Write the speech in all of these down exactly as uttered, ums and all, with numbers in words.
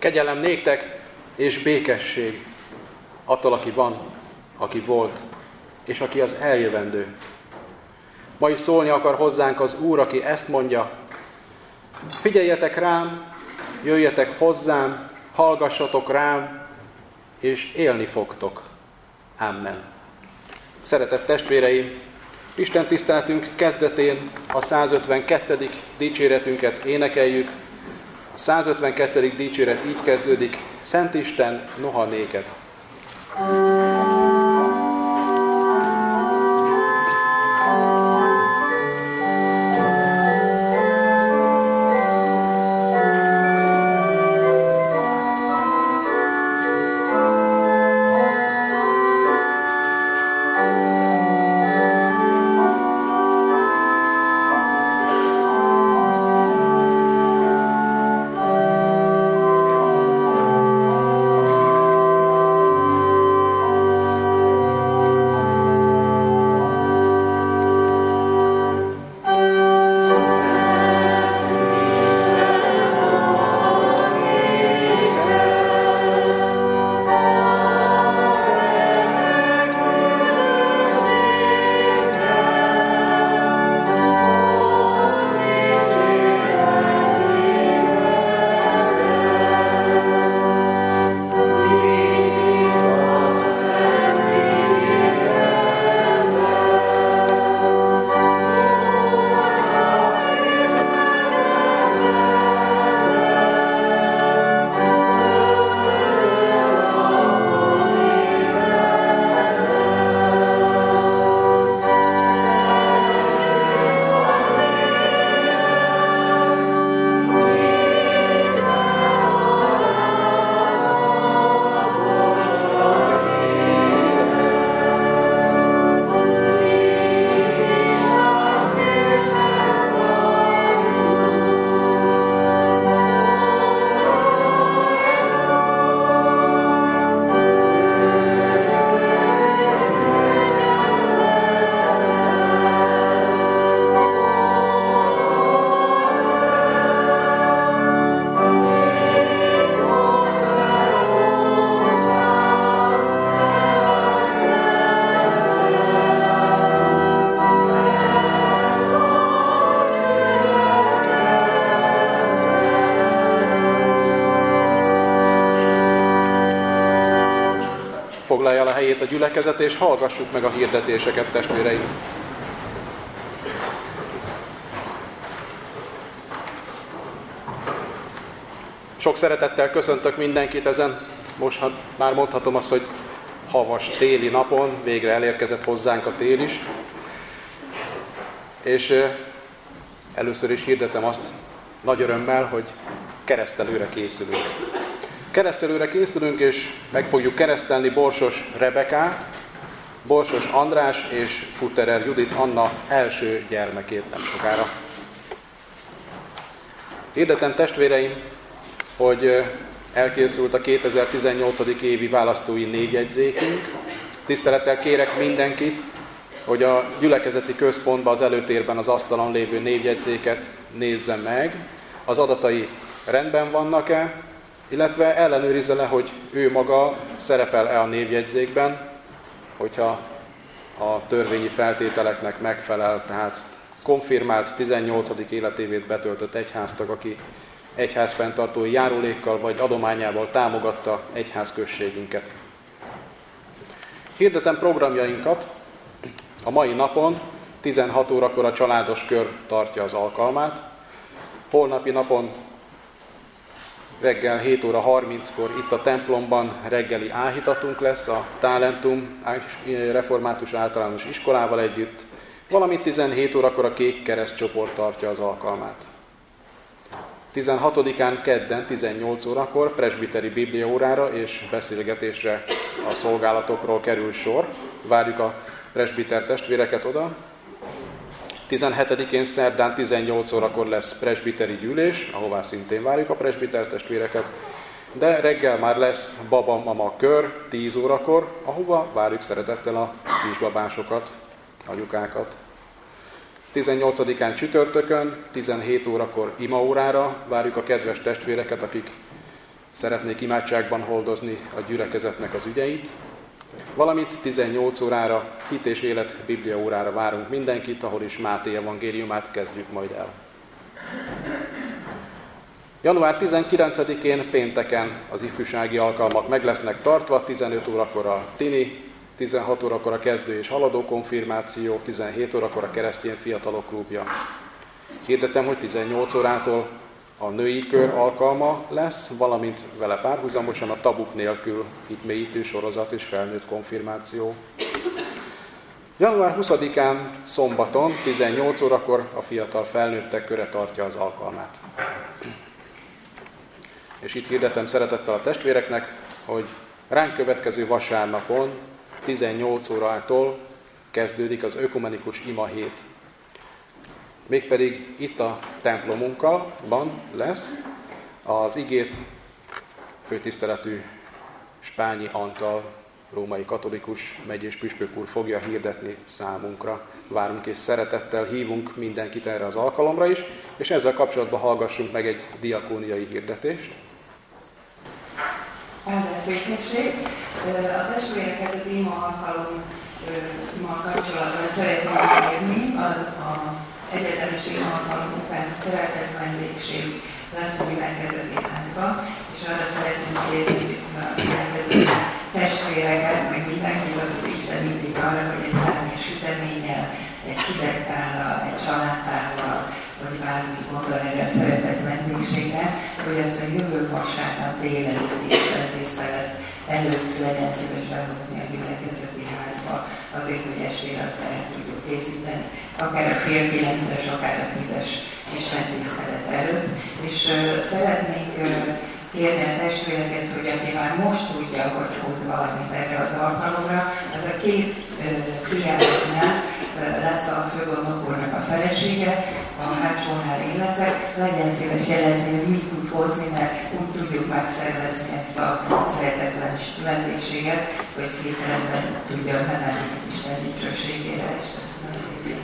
Kegyelem néktek és békesség attól, aki van, aki volt, és aki az eljövendő. Ma is szólni akar hozzánk az Úr, aki ezt mondja: figyeljetek rám, jöjjetek hozzám, hallgassatok rám, és élni fogtok. Amen. Szeretett testvéreim, Isten tiszteletünk kezdetén a százötvenkettedik dicséretünket énekeljük. A százötvenkettedik dicséret így kezdődik: Szent Isten, noha néked. Foglalja el a helyét a gyülekezet, és hallgassuk meg a hirdetéseket, testvéreim. Sok szeretettel köszöntök mindenkit ezen, most már mondhatom azt, hogy havas téli napon, végre elérkezett hozzánk a tél is. És először is hirdetem azt nagy örömmel, hogy keresztelőre készülünk. Keresztelőre készülünk, és meg fogjuk keresztelni Borsos Rebekát, Borsos András és Futterer Judit Anna első gyermekét nem sokára. Hirdetem, testvéreim, hogy elkészült a kétezer-tizennyolc. évi választói névjegyzékünk. Tisztelettel kérek mindenkit, hogy a gyülekezeti központban az előtérben az asztalon lévő névjegyzéket nézze meg. Az adatai rendben vannak-e, illetve ellenőrizze le, hogy ő maga szerepel-e a névjegyzékben, hogyha a törvényi feltételeknek megfelel, tehát konfirmált tizennyolcadik életévét betöltött egyháztag, aki egyházfenntartói járulékkal vagy adományával támogatta egyházközségünket. Hirdetem programjainkat. A mai napon tizenhat órakor a családos kör tartja az alkalmát. Holnapi napon reggel hét óra harminckor itt a templomban reggeli áhítatunk lesz a Talentum Református Általános Iskolával együtt, valamint tizenhét órakor a Kék Kereszt csoport tartja az alkalmát. tizenhatodikán kedden tizennyolc órakor presbiteri bibliaórára és beszélgetésre a szolgálatokról kerül sor. Várjuk a presbiter testvéreket oda. tizenhetedikén szerdán tizennyolc órakor lesz presbiteri gyűlés, ahová szintén várjuk a presbiter testvéreket, de reggel már lesz baba-mama kör tíz órakor, ahova várjuk szeretettel a kisbabásokat, anyukákat. tizennyolcadikán csütörtökön tizenhét órakor imaórára várjuk a kedves testvéreket, akik szeretnék imádságban hordozni a gyülekezetnek az ügyeit, valamint tizennyolc órára hit és élet Biblia órára várunk mindenkit, ahol is Máté evangéliumát kezdjük majd el. január tizenkilencedikén pénteken az ifjúsági alkalmak meg lesznek tartva, tizenöt órakor a tini, tizenhat órakor a kezdő és haladó konfirmáció, tizenhét órakor a keresztény fiatalok klubja. Hirdetem, hogy tizennyolc órától a női kör alkalma lesz, valamint vele párhuzamosan a tabuk nélkül hitmélyítő sorozat és felnőtt konfirmáció. január huszadikán szombaton tizennyolc órakor a fiatal felnőttek köre tartja az alkalmát. És itt hirdetem szeretettel a testvéreknek, hogy ránk következő vasárnapon tizennyolc órától kezdődik az ökumenikus ima hét. Mégpedig itt a templomunkban lesz az igét főtiszteletű Spányi Antal, római katolikus megyés püspök úr fogja hirdetni számunkra. Várunk és szeretettel hívunk mindenkit erre az alkalomra is, és ezzel kapcsolatban hallgassunk meg egy diakóniai hirdetést. Áldott békesség! A testvéreket az ima alkalommal kapcsolatban szeretném kérni. Az egyetemesség alkalom után szeretett vendégség lesz a gyülekezeti házban, és arra szeretném kérni a gyülekezeti testvéreket, meg mindenkit, akit Isten mindig arra, hogy egy bármilyen süteménnyel, egy hidegtállal, egy családtállal, vagy bármit gondol erre a szeretett vendégségre, hogy ezt a jövő vasárnap délelőtti tisztelet előtt legyen szíves behozni a gyülekezeti házba, azért, hogy estére azt el tudjuk készíteni, akár a fél kilences, akár a tízes istentisztelet előtt. És uh, szeretnék uh, kérni a testvéreket, hogy aki már most tudja, hogy hoz valamit erre az alkalomra, az a két diáknál uh, lesz a főgondnok úrnak a felesége, a hátsónál én leszek, legyen szíves jelezni, hogy mit tud hozni, mert úgy tudjuk megszervezni ezt a szeretetlen vendégséget, hogy szépen tudja menni Isten dicsőségére, és köszönöm szépen.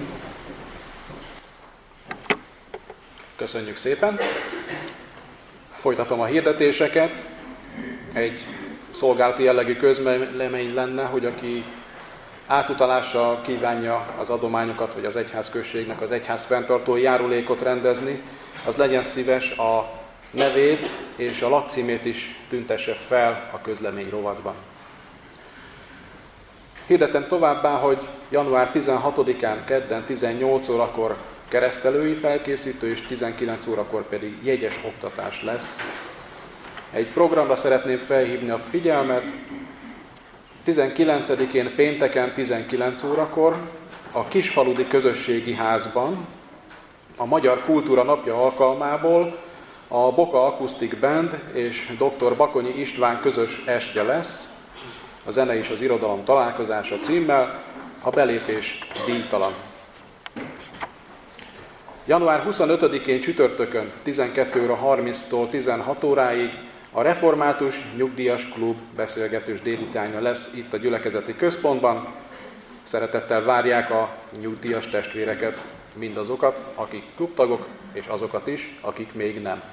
Köszönjük szépen! Folytatom a hirdetéseket. Egy szolgálati jellegű közlemény lenne, hogy aki átutalással kívánja az adományokat, vagy az egyházközségnek az egyház fenntartói járulékot rendezni, az legyen szíves a nevét és a lakcímét is tüntesse fel a közlemény rovatban. Hirdetem továbbá, hogy január tizenhatodikán kedden tizennyolc órakor keresztelői felkészítő, és tizenkilenc órakor pedig jegyes oktatás lesz. Egy programra szeretném felhívni a figyelmet. tizenkilencedikén pénteken tizenkilenc órakor a Kisfaludi Közösségi Házban a Magyar Kultúra Napja alkalmából a Boka Akusztik Band és dr. Bakonyi István közös estje lesz, a zene és az irodalom találkozása címmel, a belépés díjtalan. január huszonötödikén csütörtökön tizenkettő óra harminctól tizenhat óráig a Református Nyugdíjas Klub beszélgetős délutánja lesz itt a gyülekezeti központban. Szeretettel várják a nyugdíjas testvéreket, mindazokat, akik klubtagok, és azokat is, akik még nem.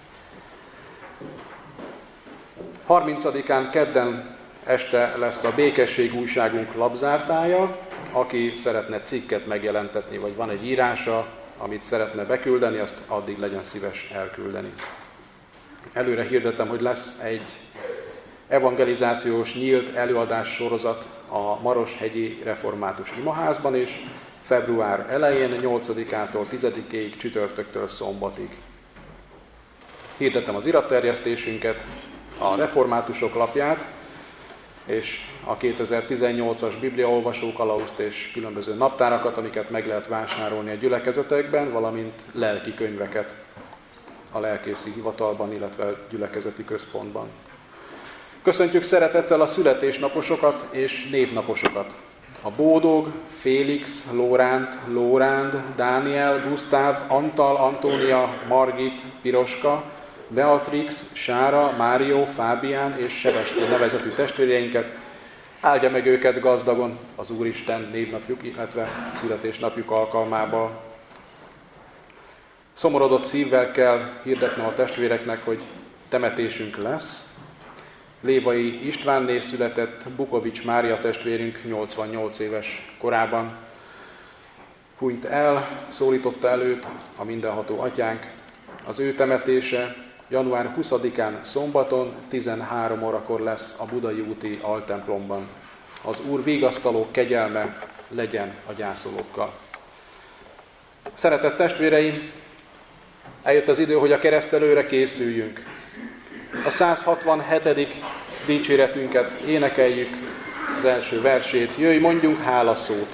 harmincadikán kedden este lesz a Békesség újságunk lapzártája. Aki szeretne cikket megjelentetni, vagy van egy írása, amit szeretne beküldeni, azt addig legyen szíves elküldeni. Előre hirdetem, hogy lesz egy evangelizációs nyílt előadás sorozat a Maroshegyi Református Imaházban is, február elején, nyolcadikától tizedikéig, csütörtöktől szombatig. Hirdetem az iratterjesztésünket, a reformátusok lapját, és a kétezer-tizennyolcas bibliaolvasó kalauzt és különböző naptárakat, amiket meg lehet vásárolni a gyülekezetekben, valamint lelki könyveket a lelkészi hivatalban, illetve a gyülekezeti központban. Köszöntjük szeretettel a születésnaposokat és névnaposokat. A Bódog, Félix, Lóránt, Lóránd, Dániel, Gusztáv, Antal, Antónia, Margit, Piroska, Beatrix, Sára, Mário, Fábián és Sevestő nevezetű testvéreinket, áldja meg őket gazdagon az Úristen névnapjuk, illetve születésnapjuk alkalmából. Szomorodott szívvel kell hirdetnem a testvéreknek, hogy temetésünk lesz. Lévai Istvánné született, Bukovics Mária testvérünk nyolcvannyolc éves korában hunyt el, szólította előtt a mindenható atyánk. Az ő temetése január huszadikán szombaton tizenhárom órakor lesz a Budai úti altemplomban. Az Úr vigasztaló kegyelme legyen a gyászolókkal. Szeretett testvéreim, eljött az idő, hogy a keresztelőre készüljünk. A száz hatvanhetedik dicséretünket énekeljük, az első versét. Jöjj, mondjunk hálaszót!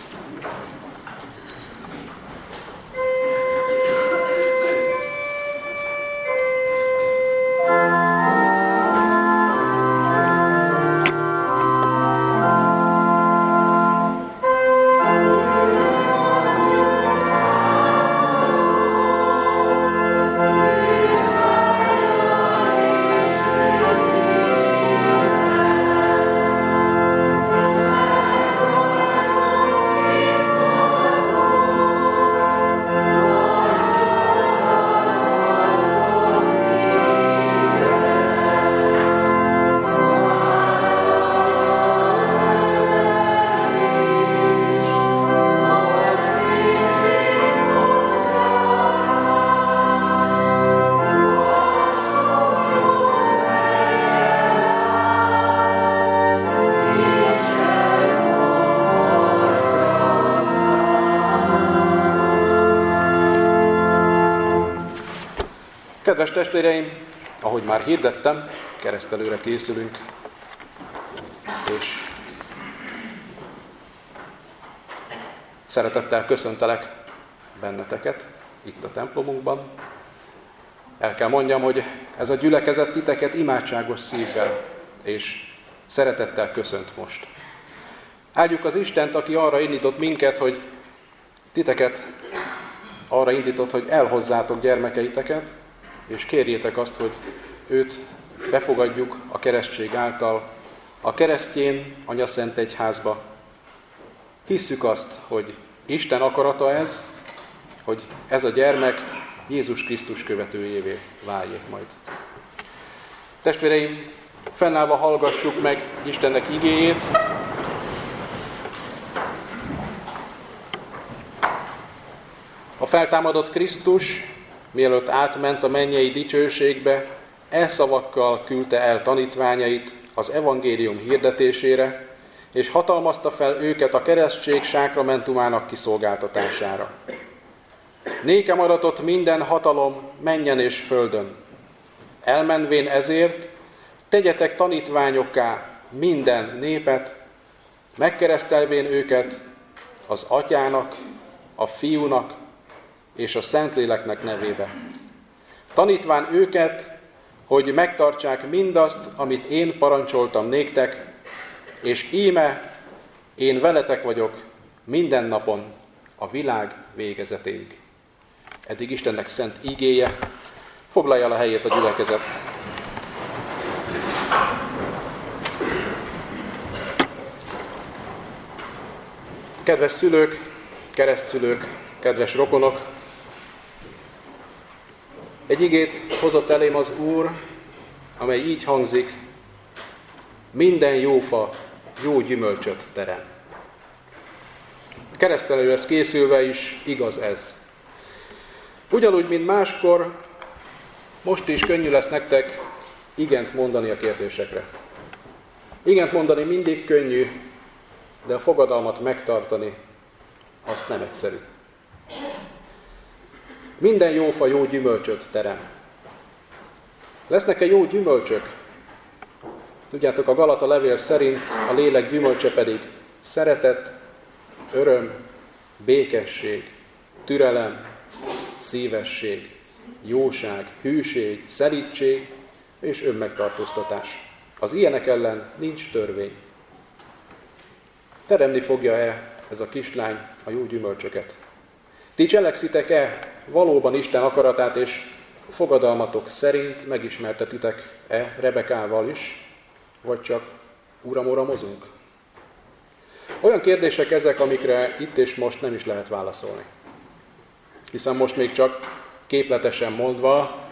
Kedves testvéreim, ahogy már hirdettem, keresztelőre készülünk, és szeretettel köszöntelek benneteket itt a templomunkban. El kell mondjam, hogy ez a gyülekezet titeket imádságos szívvel és szeretettel köszönt most. Áldjuk az Istent, aki arra indított minket, hogy titeket arra indított, hogy elhozzátok gyermekeiteket, és kérjétek azt, hogy őt befogadjuk a keresztség által a keresztjén Anyaszent Egyházba. Hisszük azt, hogy Isten akarata ez, hogy ez a gyermek Jézus Krisztus követőjévé váljék majd. Testvéreim, fennállva hallgassuk meg Istennek igéjét. A feltámadott Krisztus, mielőtt átment a mennyei dicsőségbe, e szavakkal küldte el tanítványait az evangélium hirdetésére, és hatalmazta fel őket a keresztség sákramentumának kiszolgáltatására. Nékem adatott minden hatalom mennyen és földön. Elmenvén ezért, tegyetek tanítványokká minden népet, megkeresztelvén őket az Atyának, a Fiúnak és a Szentléleknek nevébe. Tanítván őket, hogy megtartsák mindazt, amit én parancsoltam néktek, és íme én veletek vagyok minden napon a világ végezetéig. Eddig Istennek szent igéje, foglalja el a helyét a gyülekezet. Kedves szülők, keresztszülők, kedves rokonok, egy igét hozott elém az Úr, amely így hangzik: minden jó fa jó gyümölcsöt terem. Keresztelőre készülve is igaz ez. Ugyanúgy, mint máskor, most is könnyű lesz nektek igent mondani a kérdésekre. Igent mondani mindig könnyű, de a fogadalmat megtartani, azt nem egyszerű. Minden jó fa jó gyümölcsöt terem. Lesznek-e jó gyümölcsök? Tudjátok, a Galata levél szerint a lélek gyümölcse pedig szeretet, öröm, békesség, türelem, szívesség, jóság, hűség, szelídség és önmegtartóztatás. Az ilyenek ellen nincs törvény. Teremni fogja-e ez a kislány a jó gyümölcsöket? Ti cselekszitek-e valóban Isten akaratát, és fogadalmatok szerint megismertetitek-e Rebekával is, vagy csak uramoramozunk? Olyan kérdések ezek, amikre itt és most nem is lehet válaszolni. Hiszen most még csak képletesen mondva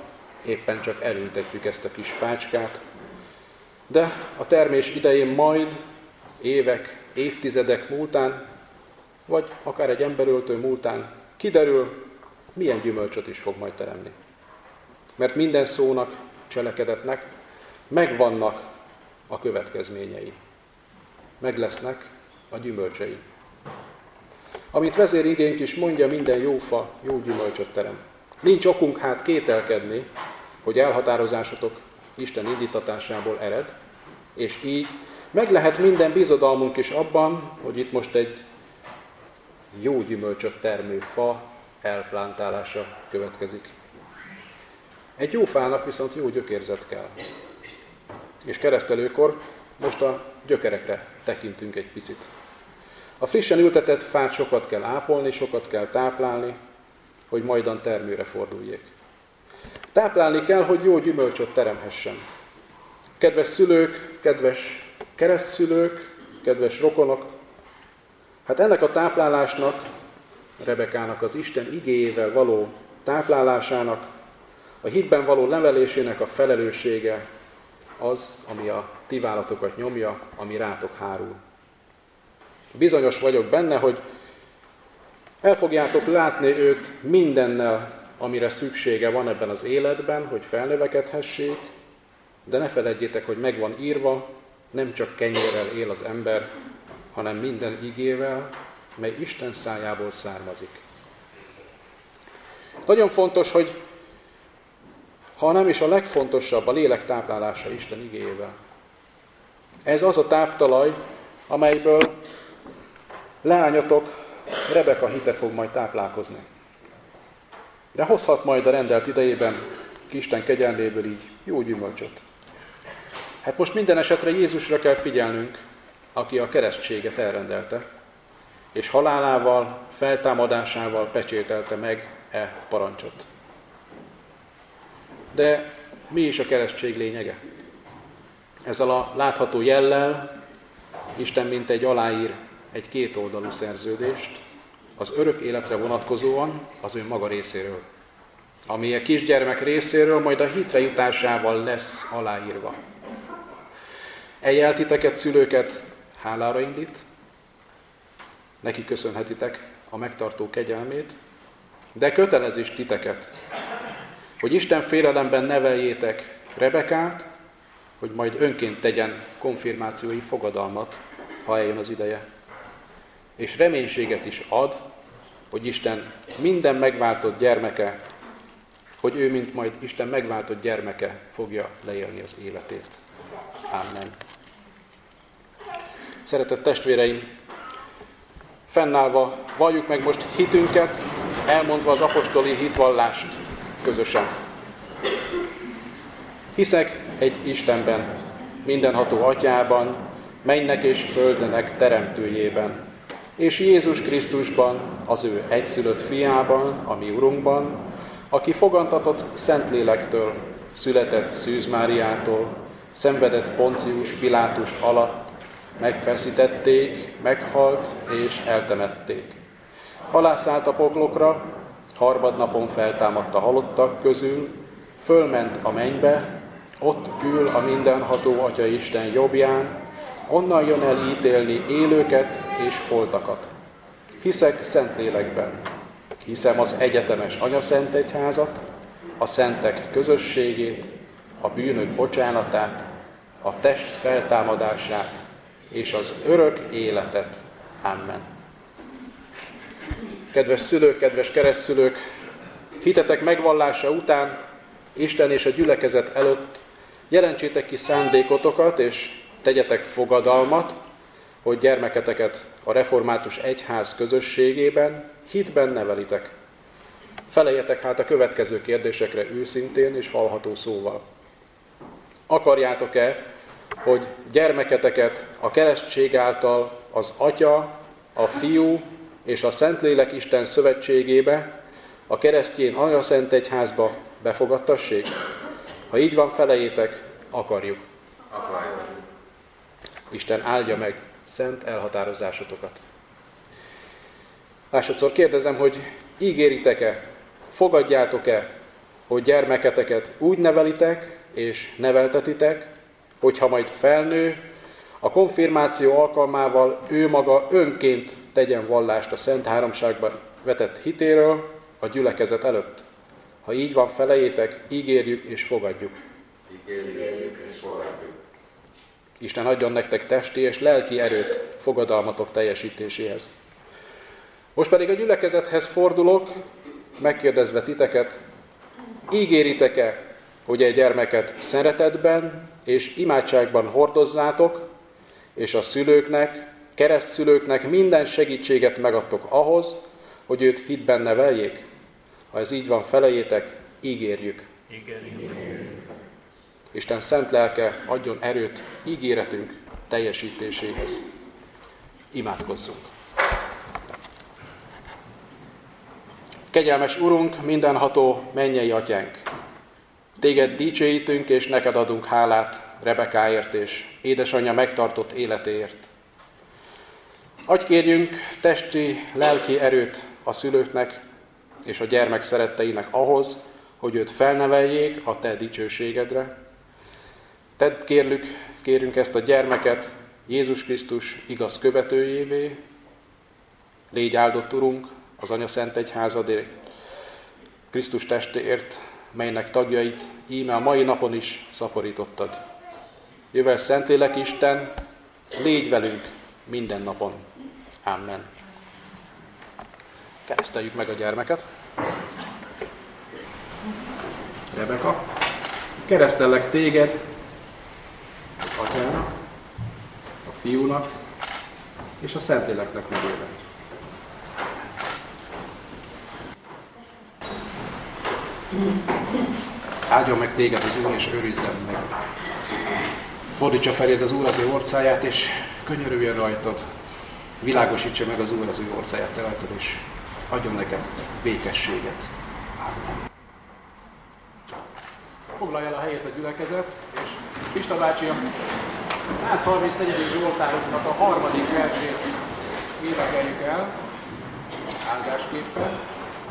éppen csak elültettük ezt a kis fácskát, de a termés idején majd évek, évtizedek múltán, vagy akár egy emberöltő múltán kiderül, milyen gyümölcsöt is fog majd teremni. Mert minden szónak, cselekedetnek megvannak a következményei. Meg lesznek a gyümölcsei. Amit vezérigénk is mondja, minden jó fa jó gyümölcsöt terem. Nincs okunk hát kételkedni, hogy elhatározásotok Isten indítatásából ered, és így meg lehet minden bizodalmunk is abban, hogy itt most egy jó gyümölcsöt termő fa elplántálása következik. Egy jó fának viszont jó gyökérzet kell. És keresztelőkor most a gyökerekre tekintünk egy picit. A frissen ültetett fát sokat kell ápolni, sokat kell táplálni, hogy majdan termőre forduljék. Táplálni kell, hogy jó gyümölcsöt teremhessen. Kedves szülők, kedves keresztszülők, kedves rokonok, hát ennek a táplálásnak, Rebekának az Isten igéjével való táplálásának, a hitben való nevelésének a felelőssége az, ami a ti válatokat nyomja, ami rátok hárul. Bizonyos vagyok benne, hogy el fogjátok látni őt mindennel, amire szüksége van ebben az életben, hogy felnövekedhessék, de ne feledjétek, hogy meg van írva, nem csak kenyérrel él az ember, hanem minden igével, mely Isten szájából származik. Nagyon fontos, hogy ha nem is a legfontosabb, a lélek táplálása Isten igéjével. Ez az a táptalaj, amelyből leányotok, Rebeka hite fog majd táplálkozni. De hozhat majd a rendelt idejében Isten kegyelméből így jó gyümölcsöt. Hát most minden esetre Jézusra kell figyelnünk, aki a keresztséget elrendelte, és halálával, feltámadásával pecsételte meg e parancsot. De mi is a keresztség lényege? Ezzel a látható jellel Isten mint egy aláír egy kétoldalú szerződést az örök életre vonatkozóan az ő maga részéről, ami a kisgyermek részéről majd a hitre jutásával lesz aláírva. Eljeltiteket, szülőket hálára indít, neki köszönhetitek a megtartó kegyelmét, de kötelez is titeket, hogy Isten félelemben neveljétek Rebekát, hogy majd önként tegyen konfirmációi fogadalmat, ha eljön az ideje. És reménységet is ad, hogy Isten minden megváltott gyermeke, hogy ő, mint majd Isten megváltott gyermeke fogja leélni az életét. Amen. Szeretett testvéreim, fennállva valljuk meg most hitünket, elmondva az apostoli hitvallást közösen. Hiszek egy Istenben, mindenható Atyában, mennek és földnek teremtőjében, és Jézus Krisztusban, az ő egyszülött fiában, a mi Urunkban, aki fogantatott Szentlélektől, született Szűz Máriától, szenvedett Poncius Pilátus alatt, megfeszítették, meghalt és eltemették. Halászállt a poklokra, harmadnapon feltámadt a halottak közül, fölment a mennybe, ott ül a mindenható Atya Isten jobbján, onnan jön el ítélni élőket és holtakat. Hiszek Szentlélekben, hiszem az egyetemes Anyaszentegyházat, a szentek közösségét, a bűnök bocsánatát, a test feltámadását és az örök életet. Amen. Kedves szülők, kedves keresztszülők, hitetek megvallása után Isten és a gyülekezet előtt jelentsétek ki szándékotokat, és tegyetek fogadalmat, hogy gyermeketeket a református egyház közösségében, hitben nevelitek. Feleljetek hát a következő kérdésekre őszintén és hallható szóval. Akarjátok-e, hogy gyermeketeket a keresztség által az Atya, a Fiú és a Szentlélek Isten szövetségébe, a keresztjén Anyaszentegyházba befogadtassék? Ha így van, felejétek, akarjuk. Akarjuk. Isten áldja meg szent elhatározásotokat. Másodszor kérdezem, hogy ígéritek-e, fogadjátok-e, hogy gyermeketeket úgy nevelitek és neveltetitek, hogyha majd felnő, a konfirmáció alkalmával ő maga önként tegyen vallást a Szent Háromságban vetett hitéről a gyülekezet előtt. Ha így van, felejétek, ígérjük és fogadjuk. Ígérjük és fogadjuk. Isten adjon nektek testi és lelki erőt fogadalmatok teljesítéséhez. Most pedig a gyülekezethez fordulok, megkérdezve titeket, ígéritek-e, hogy egy gyermeket szeretetben és imádságban hordozzátok, és a szülőknek, keresztszülőknek minden segítséget megadtok ahhoz, hogy őt hitben neveljék? Ha ez így van, felejétek, ígérjük. Ígérjük. Isten szent lelke adjon erőt ígéretünk teljesítéséhez. Imádkozzunk. Kegyelmes Urunk, mindenható mennyei Atyánk! Téged dicsőítünk és neked adunk hálát Rebekáért és édesanyja megtartott életéért. Adj kérjünk testi, lelki erőt a szülőknek és a gyermek szeretteinek ahhoz, hogy őt felneveljék a te dicsőségedre. Tedd kérlük, kérünk ezt a gyermeket Jézus Krisztus igaz követőjévé. Légy áldott, Urunk, az Anya Szent Egyházadért, Krisztus testéért, melynek tagjait íme a mai napon is szaporítottad. Jövel Szentlélek Isten, légy velünk minden napon. Amen. Kereszteljük meg a gyermeket. Rebeka, keresztellek téged az Atyának, a Fiúnak és a Szentléleknek nevében. Áldjon meg téged az Úr, és őrizzen meg. Fordítsa feléd az Úr az ő orcáját, és könyörüljön rajtad. Világosítsa meg az Úr az ő orcáját te rajtad, és adjon neked békességet. Amen. Foglalja el a helyét a gyülekezet, és Pista bácsi a száz harmincnegyedik Zsoltárunknak a harmadik versét énekeljük el, áldásképpen.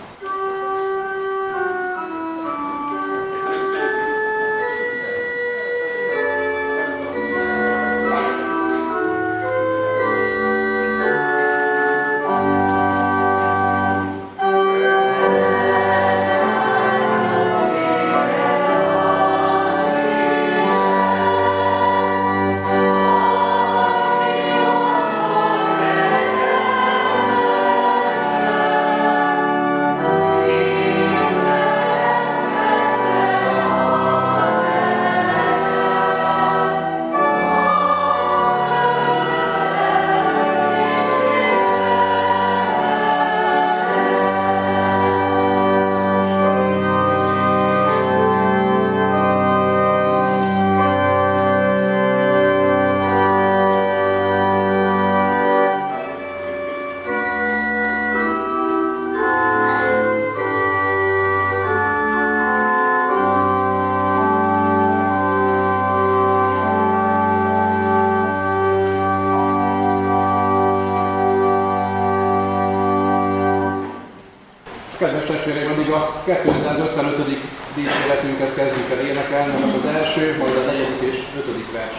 Kedves testvéreim, addig a kétszázötvenötödik dicséretünket kezdjük el énekelni, annak az első, majd a negyedik és ötödik vers.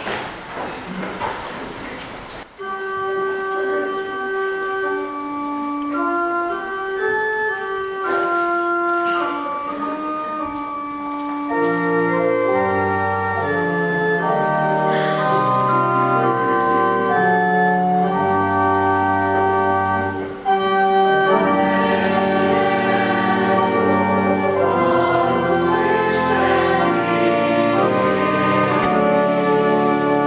Amen.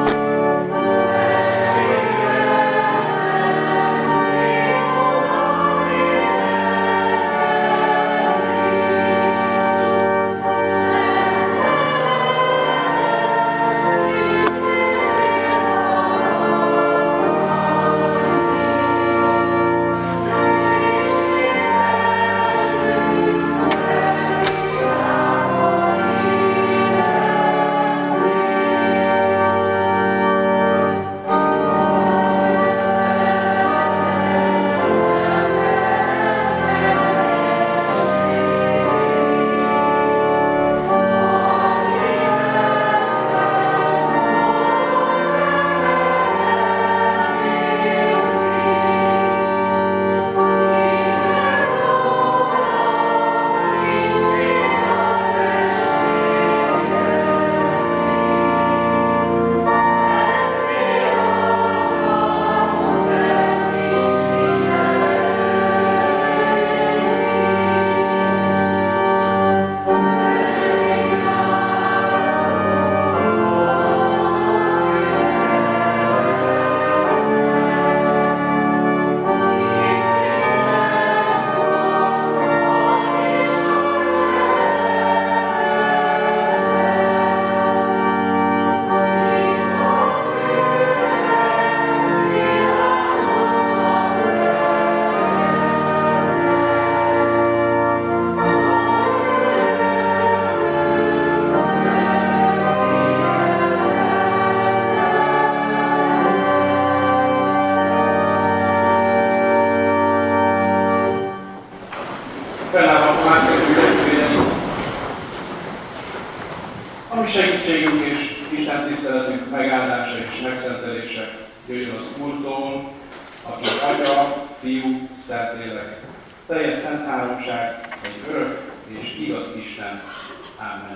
ami segítségünk és Isten tiszteletünk megáldása és megszentelése jöjjön az Úrtól, aki Atya, Fiú, Szentlélek, teljes szent háromság, egy örök és igaz Isten. Ámen.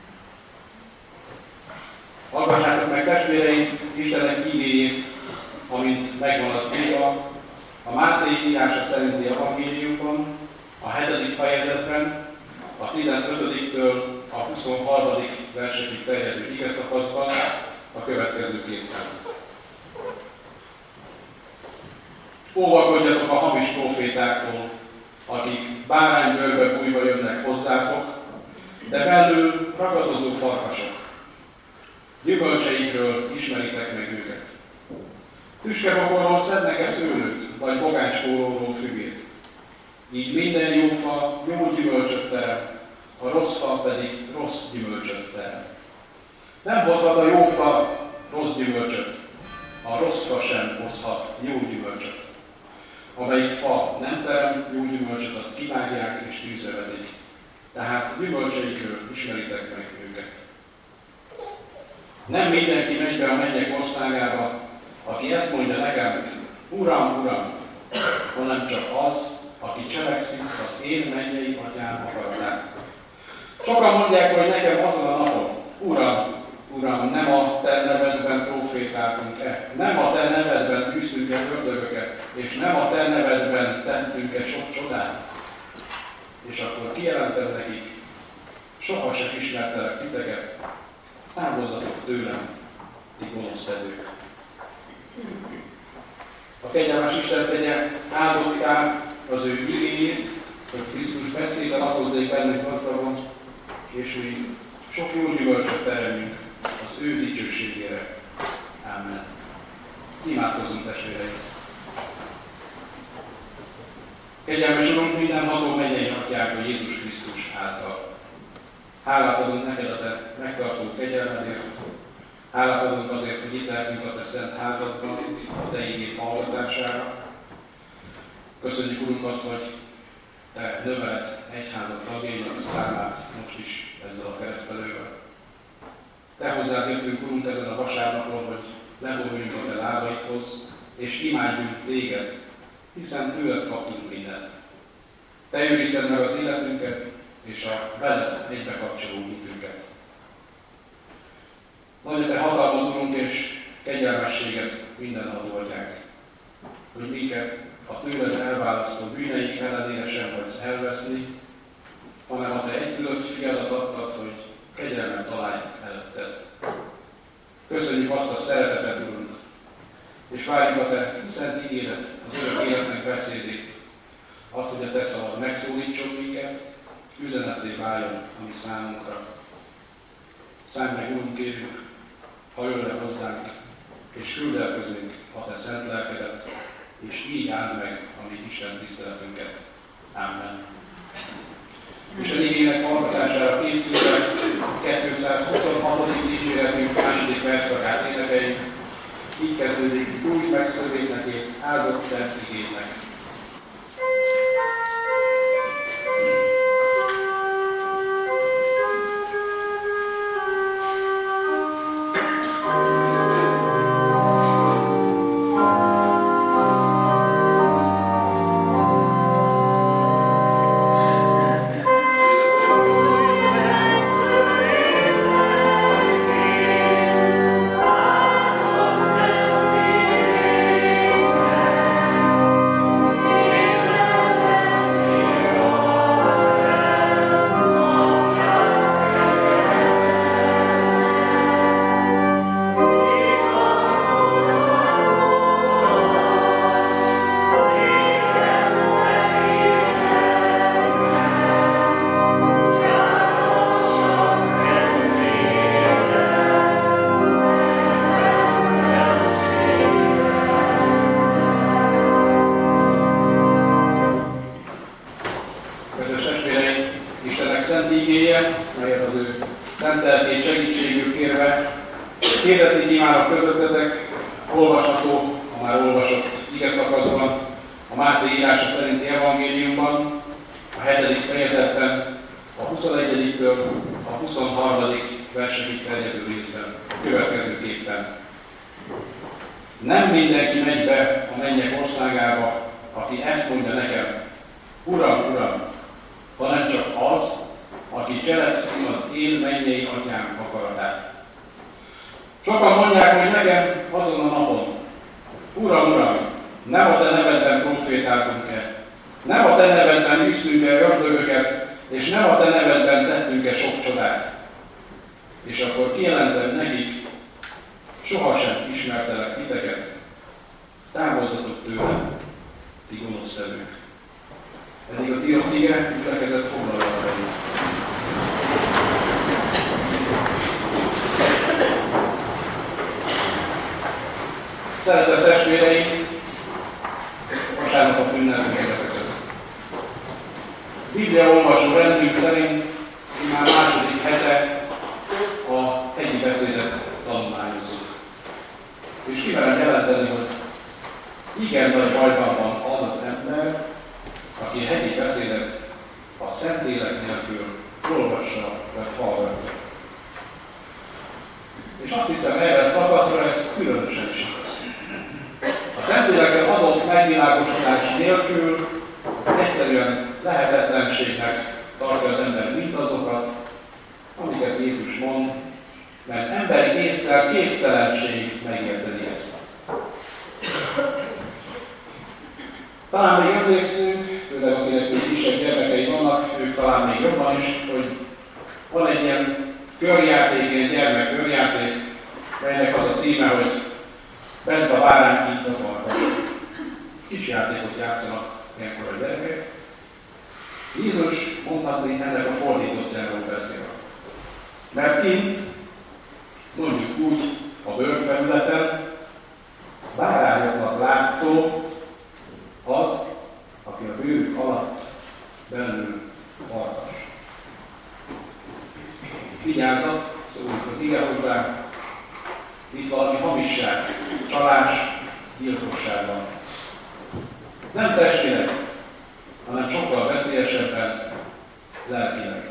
Hallgassátok meg, testvéreim, Istenek igéjét, amint megvan az írva, a Máté írása szerinti evangéliumban, a hetedik fejezetben, a tizenötödiktől a huszonharmadik versekig terjedő igeszakaszban a következőképpen. Óvakodjatok a hamis prófétáktól, akik báránybőrbe bújva jönnek hozzátok, de belül ragadozó farkasok. Gyümölcseikről ismeritek meg őket. Tüskebokorról szednek-e szőlőt, vagy bogácskóróról fügét? Így minden jó fa jó gyümölcsöt terem, a rossz fa pedig rossz gyümölcsöt terem. Nem hozhat a jó fa rossz gyümölcsöt, a rossz fa sem hozhat jó gyümölcsöt. Amelyik fa nem terem jó gyümölcsöt, azt kivágják és tűzre vetik. Tehát gyümölcseikről ismeritek meg őket. Nem mindenki megy be a mennyek országába, aki ezt mondja nekem, Uram, Uram, hanem csak az, aki cselekszik az én mennyei atyám akaratát. Sokan mondják, hogy nekem azon a napon, Uram, Uram, nem a te nevedben profétáltunk-e, nem a te nevedben űztünk-e ördögöket, és nem a te nevedben tettünk-e sok csodát. És akkor kijelented nekik, soha sem ismertelek titeket, távozzatok tőlem, ti gonoszszedők. A kegyelmes Isten tegye áldottá az ő igéjét, hogy Krisztus beszéde lakozzék bennünk gazdagon, és úgy sok jó gyümölcsöt teremjünk az ő dicsőségére. Ámen. Imádkozzunk, testvéreim! Kegyelmes Urunk, mindenható mennyei atyánk a Jézus Krisztus által. Hálát adunk neked a te megtartó kegyelmedért, hálát adunk azért, hogy itt lehetünk a te szent házadban, a te igét hallgatására. Köszönjük, Urunk, azt, hogy te növeled egyházad tagjainak számát most is ezzel a keresztelővel. Te hozzád jöttünk, Urunk, ezen a vasárnapon, hogy leboruljunk a te lábaidhoz, és imádjunk téged, hiszen tőled kaptunk mindent. Te őrizted meg az életünket, és a veled egybekapcsoló hitünket. Nagy a te hatalmad, Urunk, és kegyelmességet mindenható atyánk, hogy minket a tőled elválasztó bűneik ellenére sem hagysz elveszni, hanem a te egyszülött fiadat adtad, hogy kegyelmet találjunk előtted. Köszönjük azt a szeretetet, Urunk, és várjuk a te szent ígéret, az örök életnek beszédét, azt, hogy a te szavad megszólítson minket, üzenetté váljon a mi számunkra. Szállj meg, Urunk, kérjük, hajolj le hozzánk, és küld el közénk a te szent lelkedet, és így áld meg a mi Isten tiszteletünket. Ámen. És a igének hallgatására készülve kétszázhuszonhatodik dicséretünk második versszakát énekeljük. Így kezdődik, Gyújts meg szövétnekét, áldott szent igének. Hirdetni kívánok közöttetek, olvasható, a már olvasott igeszakaszban, a Máté írása szerinti evangéliumban, a hetedik fejezetben, a huszonegyediktől a huszonharmadik versekig terjedő részben, a következőképpen. Nem mindenki megy be a mennyek országába, aki ezt mondja nekem, Uram, Uram, hanem csak az, aki cselekszi az én mennyei atyám akaratát. Sokan mondják, hogy nekem azon a napon, Uram, Uram, nem a te nevedben profétáltunk-e, nem a te nevedben űztünk-e ördögöket, és nem a te nevedben tettünk-e sok csodát. És akkor kijelentem nekik, sohasem ismertelek titeket, távozzatok tőlem, ti gonosztevők. Eddig az írott ige, gyülekezet foglalataim. Szeretett testvéreim, vasárnapot ünnepünk gyülekezet. Biblia olvasó rendünk szerint már második hete a hegyi beszédet tanulmányozzuk. És kimerem jelenteni, hogy igen nagy bajban van az az ember, aki a hegyi beszédet a Szentlélek nélkül olvassa vagy hallgatja. És azt hiszem, erre a szakaszra ez különösen is igaz. A Szentlélekkel adott megvilágosodás nélkül egyszerűen lehetetlenségnek tartja az ember mindazokat, amiket Jézus mond, mert emberi észszel képtelenség megérteni ezt. Talán még emlékszünk, főleg akinek még kisebb gyermekei vannak, ők talán még jobban is, hogy van egy ilyen körjáték, ilyen gyermek körjáték, melynek az a címe, hogy bent a bárány, kint a farkas. Kis játékot játszanak ilyenkor a gyerekek. Jézus mondhatni ennek a fordítottjáról beszél. Mert kint, mondjuk úgy a bőrfelületen, bárányoknak látszó az, aki a bőrük alatt belül farkas. Vigyázzat, szólunk az ige hozzá, itt valami hamisság, csalás, gyilkosság van. Nem testileg, hanem sokkal veszélyesebben lelkileg.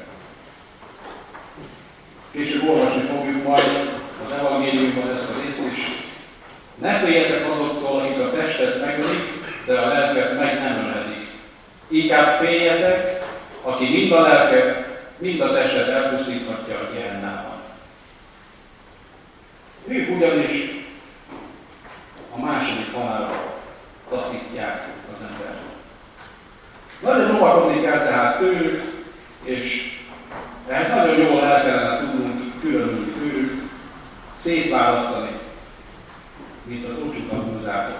Később olvasni fogjuk majd az evangéliumban ezt a részt is. Ne féljetek azoktól, akik a testet megölik, de a lelket meg nem öledik. Inkább féljetek, aki mind a lelket, mind a testet elpusztíthatja a Gehennában. Ők ugyanis a második halálra taszítják az embert. Nagyon óvakodni kell tehát tőlük, és ehhez nagyon jól el kellene tudnunk különülni tőlük, szétválasztani, mint az ócsukat húzátok.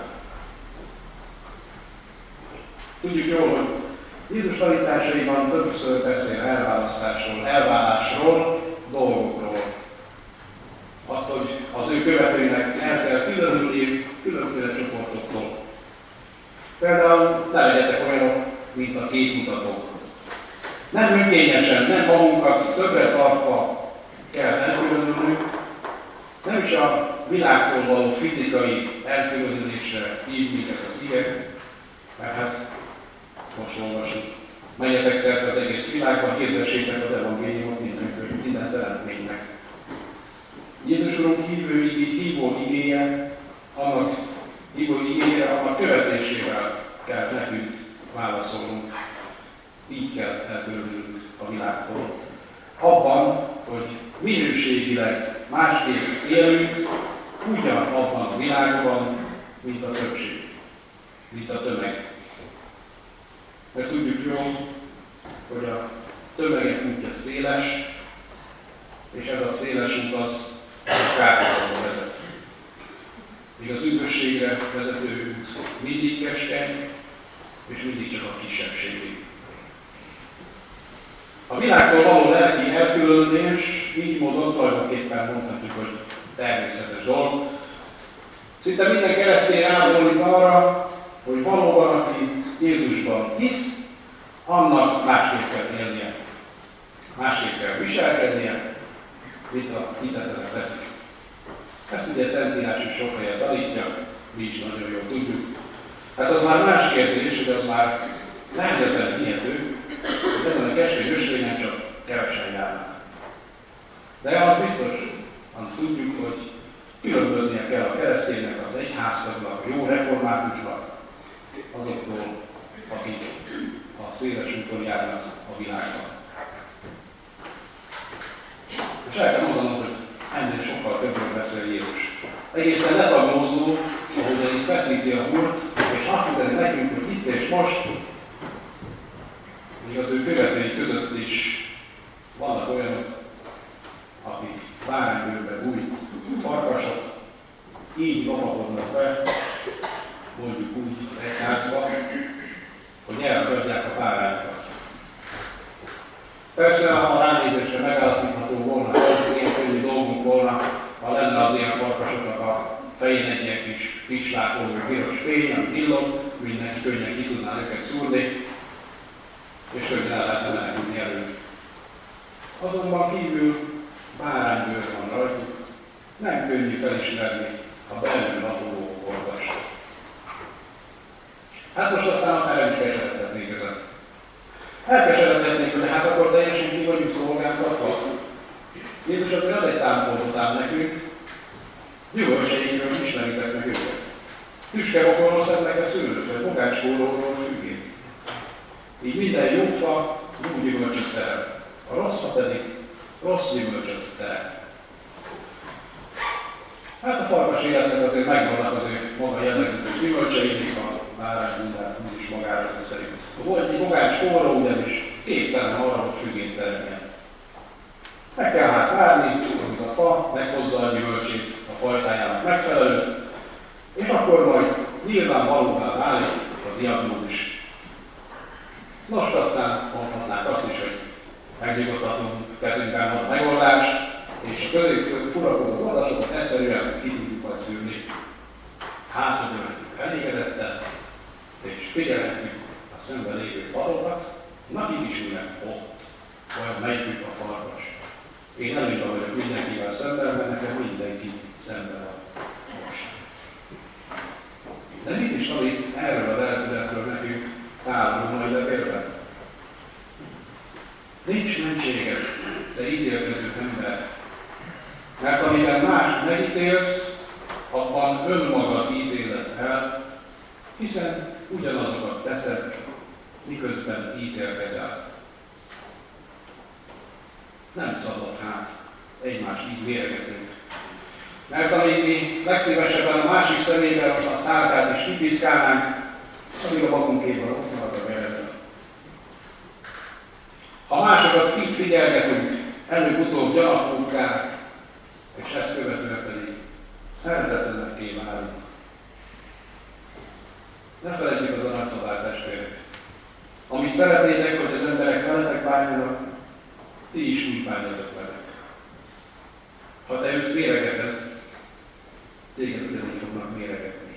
Tudjuk jól, hogy Jézus tanításaiban többször beszél elválasztásról, elválásról, dolgokról. Azt, hogy az ő követőinek el kell különülni különféle csoportoktól. Például ne legyetek olyanok, mint a képmutatók. Nem önkényesen, nem magunkat többre tartva kell elkülönülnünk, nem is a világtól való fizikai elkülönülésre hív minket az ige, mert hát most olvasjuk. Menjetek szerte az egész világban, hirdessétek az evangéliumot minden, minden teremtménynek. Jézus Urunk hívő, hívó igéje, annak hívó igéje, annak követésével kell nekünk válaszolnunk. Így kell elkülönülnünk a világtól. Abban, hogy minőségileg másképp élünk, ugyanabban a világban, mint a többség, mint a tömeg. Mert tudjuk jól, hogy a tömegek útja széles, és ez a széles út az kárhozatba vezet. Míg az üdvösségre vezető út mindig keskeny, és mindig csak a kisebbségé. A világtól való lelki elkülönülés így módon tulajdonképpen mondhatjuk, hogy természetes dolog. Szinte minden keresztény rábólít arra, hogy valóban, aki Jézusban hisz, annak másképp kell élnie, másképp kell viselkednie, mint a hitetlenek veszik. Ezt ugye Szentírás is sok helyen tanítja, mi is nagyon jól tudjuk. Hát az már más kérdés, hogy az már nehezebben hihető, hogy ezen a keskeny ösvényen csak kevesen járnak. De az biztos, azt tudjuk, hogy különböznie kell a kereszténynek, az egyháztagnak, a jó reformátusnak, azoktól, akik a széles úton járnak a világban. És el kell mondanom, hogy ennél sokkal többről beszél Jézus. Egészen letaglózó, ahogy itt feszíti a húrt, és azt üzeni nekünk, hogy itt és most, még az ő követői között is vannak olyanok, akik báránybőrbe bújt farkasok, így lopakodnak be, mondjuk úgy egyházba, hogy elragadják a bárányokat. Persze, ha a ránézésre megállapítható volna, az ilyen könnyű dolgunk volna, ha lenne az ilyen farkasoknak a fején egy ilyen kis kislápoló piros fény, ami villog, mindenki könnyen ki tudná őket szúrni, és könnyen el lehetne menekülni előtt. Azonban kívül báránybőr van rajtuk, nem könnyű felismerni a belül lapuló orvast. Hát most aztán akár el is keseredhetnék ezen. Elkeseredhetnék, hogy hát akkor teljesen ki vagyunk szolgáltatva. Jézus azért ad egy támpontot ám nekünk, gyümölcseinkről ismeritek meg őket. Tüskerokorról szednek a szőlőt, vagy bogácskóróról függét. Így minden jó fa jó gyümölcsöt terem, a rossz fa pedig rossz gyümölcsöt terem. Hát a farkas életnek azért megvannak az ő maga jellegzetes gyümölcseinek, a báránybundát úgyis magára szerint. A bogácskóró ugyanis képtelen arra, hogy függét teremjen. Meg kell hát várni, amíg a fa meghozza a gyümölcsét a fajtájának megfelelőt, és akkor majd nyilvánvalóvá válik a diagnózis. Most aztán mondhatnánk azt is, hogy megnyugodhatunk, kezünkben van a megoldás, és a közép furakodó oldasokat egyszerűen ki tudjuk majd szűrni. Hátradőlhetünk elégedettel, és figyelhetünk a szemben lévő valokat, nakik is ülnek ott, olyan melyikük a farkas. Én előbb vagyok mindenkivel szemben, mert nekem mindenki szemben van most. De mit is van itt erről a lelkületről nekünk távol majd levélben? Nincs mentséget, de ítélkező ember. Mert amiben mást megítélsz, abban önmagad ítéled el, hiszen ugyanazokat teszed, miközben ítélkezel. Nem szabad hát egymást így mérgetnünk. Mert amíg mi legszívesebben a másik szemében a szárkát is kipiszkálnánk, amíg a magunkében ott marad a veredben. Ha másokat így figyelgetünk, előbb-utóbb gyanakunkká, és ezt követően pedig szeretetlenekké válunk. Ne feledjük az a nagy szabályt, testvérek. Amit szeretnétek, hogy az emberek veletek bánjanak, ti is úgy bánjatok velek. Ha te őt méregeted, téged ugyanígy fognak méregetni.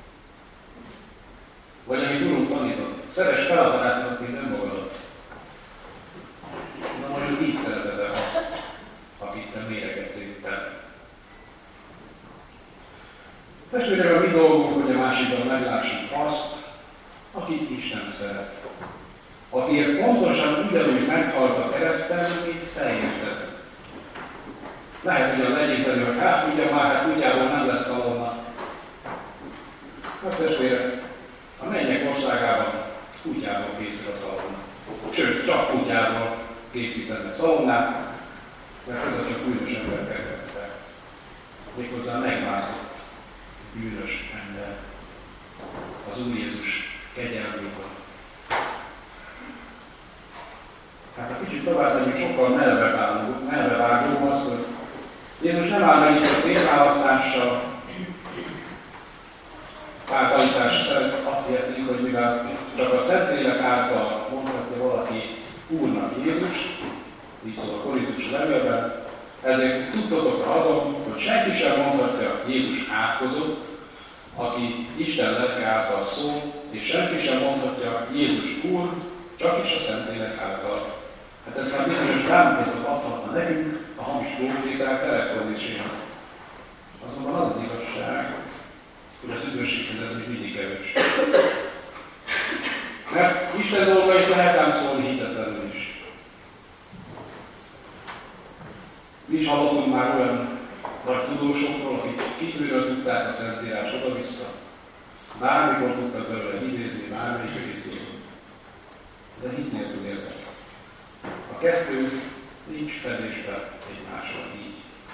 Vagy amit Urunk tanított, szeress fel a barátodat, mint önmagadat. Na majd így szereted el azt, akit te méregetsz éppen. Testvérem, a mi dolgunk, hogy a másikban meglássuk azt, akit Isten szeret. Akiért pontosan ugyanúgy meghalt a kereszten, mint te érted. Lehet ugyan legyinteni, hogy hát ugyan már hát kutyából nem lesz szalonna. Hát testvérek, a mennyek országában kutyából készül a szalonna. Sőt, csak kutyából készítenek szalonnát, mert ez csak bűnös ember kerültek. Méghozzá megváltott bűnös ember az Úr Jézus kegyelméből. Hát ha kicsit tovább megyünk, sokkal melbevágó az, hogy Jézus nem áll meg itt a szétválasztással, pártalításra szeret azt értjük, hogy mivel csak a Szentlélek által mondhatja valaki Úrnak Jézus, így szól a Korintusi levélben, ezért tudtotokra adom, hogy senki sem mondhatja Jézus átkozott, aki Isten lelke által szól, és senki sem mondhatja Jézus Úr, csak is a Szentlélek által. Hát ez már bizonyos támogatót adhatna nekünk a hamis proféták településéhez. Azonban az az igazság, hogy az üdvösséghez ez még mindig kevés. Mert Isten dolgait lehet ám szólni hitetlenül is. Mi is hallottunk már olyan nagy tudósokról, akik kívülről tudták a Szentírást oda-vissza. Bármikor tudtak belőle idézni, bármelyik részét. De hit nélkül éltek. A kettő nincs fedésben egymással így.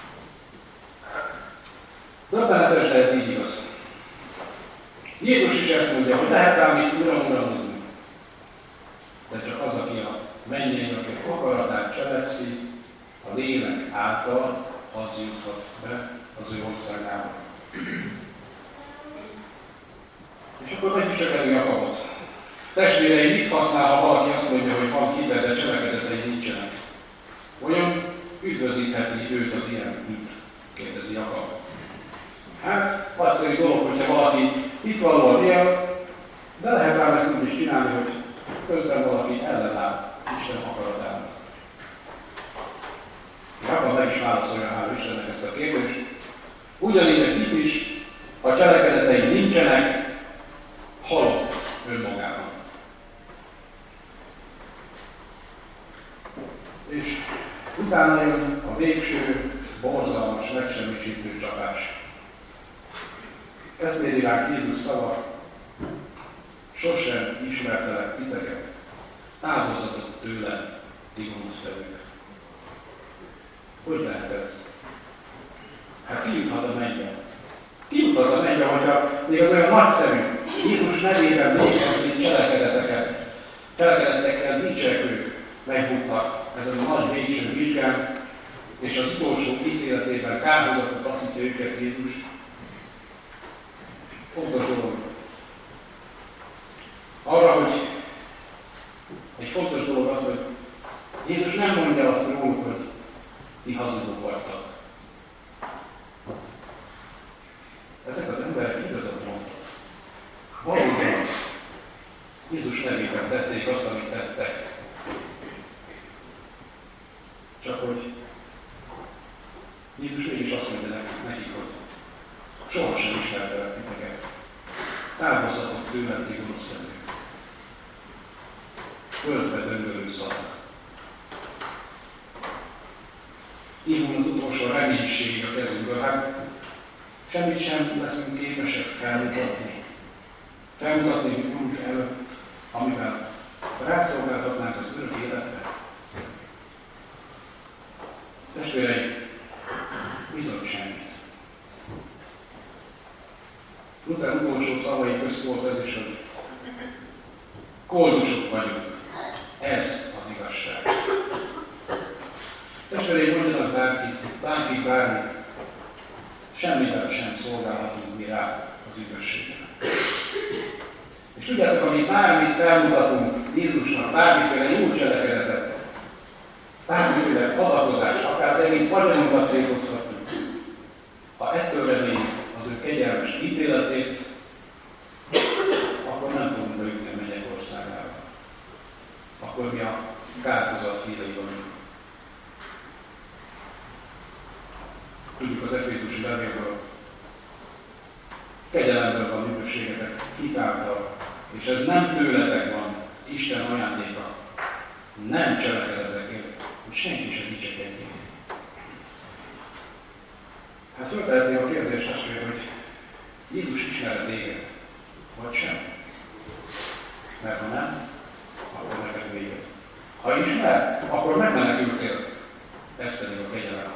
Döbbenetes, de ez így igaz. Jézus is ezt mondja, hogy lehet rám itt uram uramozni. De csak az, aki a mennyei, aki a akaratát cselekszi, a lélek által, az juthat be az ő országába. És akkor megyünk csak elő Jakabot. Testvérei, mit használ, ha valaki azt mondja, hogy van hite, de cselekedetei nincsenek? Olyan üdvözítheti őt az ilyen hit? Kérdezi Jakab. Hát, nagyszerű dolog, hogyha valaki itt valóan él, de lehet rám ezt úgy is csinálni, hogy közben valaki ellenáll Isten akaratának. Jakab meg is válaszolja hál' Istennek ezt a kérdést. Ugyanígy a hit is, ha cselekedetei nincsenek, halott önmagában. És utána jön a végső, borzalmas, megsemmisítő csapás. Ezt méri ránk Jézus szava, sosem ismertelek titeket, távozzatok tőlem, ti gonosztevők. Hogy lehet ez? Hát ki juthat a mennybe? Ki juthat a mennybe, hogyha még az olyan nagyszerű Jézus nevében végezni cselekedeteket, cselekedetekkel dicsekők megbuknak ezen a nagy végső vizsgán, és az utolsó ítéletében kárhozatot taszítja őket Jézus. Fontos dolog. Arra, hogy egy fontos dolog az, hogy Jézus nem mondja azt róluk, hogy ti hazugok voltak. Ezek az emberek igazat mondtak. Valóban Jézus nevében tették azt, amit tettek. Csak hogy Jézus mégis azt mondja nekik, hogy sohasem ismertelek titeket. Távozzatok tőlem, ti gonoszszeműek. Földbe döngölő szavak. Így az utolsó reménység a kezünkből. Hát semmit sem leszünk képesek felmutatni. Felmutatni Úrunk előtt, amivel rászolgáltatnánk az örök életre. Testvéreim, bizony semmit. Luther utolsó szavai közt volt ez is, hogy koldusok vagyunk. Ez az igazság. Testvéreim, mondjanak bárkit, bárkit, bármit, semmivel sem szolgálhatunk mi rá az üdvösségre. És tudjátok, amit bármit felmutatunk Jézusnak, bármiféle jó cselekedetet, bármiféle adakozást, akár az egész vagyonunkat szétozhatjuk, ha ettől reméljük az ő kegyelmes ítéletét, akkor nem fogunk bejutni a mennyek országába. Akkor mi a kárhozat hírei vagyunk. Tudjuk az Efézusi levélből, kegyelemből van üdvösségetek hitáltal, és ez nem tőletek van, Isten ajándéka, nem cselekedetekért, hogy senki sem dicsekedjék. Hát föltehetném a kérdést azt, hogy Jézus ismer téged, vagy sem? Mert ha nem, akkor neked véged. Ha ismer, akkor megmenekültél. Ez pedig a kegyelem.